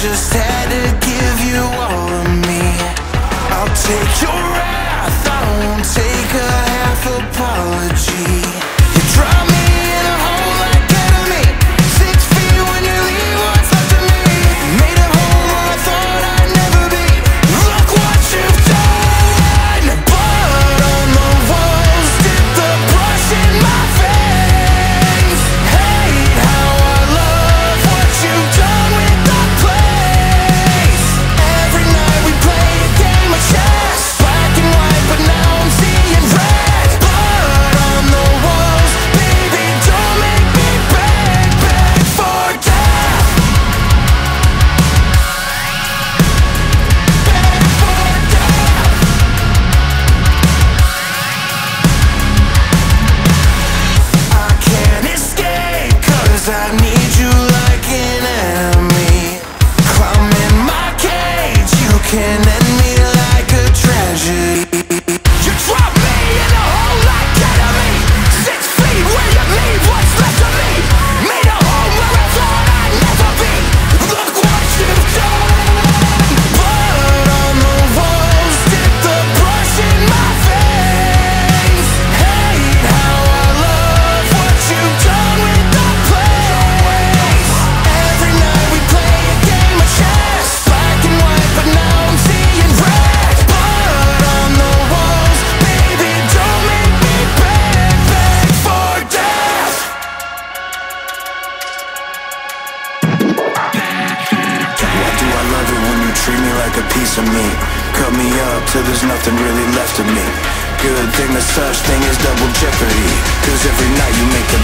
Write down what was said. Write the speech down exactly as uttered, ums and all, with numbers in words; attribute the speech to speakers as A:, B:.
A: just had to give you all of me. I'll take your wrath, I won't take a half apology. You drop me in a hole like enemy, six feet when you leave what's left of me. Made a home where I thought I'd never be. Look what you've done. Blood on the walls, dip the brush in my face. Hate how I love what you've done with the place. Every night we play a game of chess, black and white, but now I'm seeing red. Blood on the walls, baby, don't make me beg, beg for death. Beg for death. I can't escape, cause I need you like an enemy. Climb in my cage, you can end me like a tragedy. You drop me in a hole like enemy, six feet where you leave what's left of me. Made a home where I thought I'd never be. Look what you've done. Blood on the walls, dip the brush in my face. Hate how I love what you've done with the place. Every night we play a game of chess, black and white, but now I'm seeing red. Blood on the walls, baby, don't make me beg, beg for death. Why do I love it when you treat me like a piece of me? Cut me up till there's nothing really left of me. Good thing the such thing is double jeopardy, cause every night you make the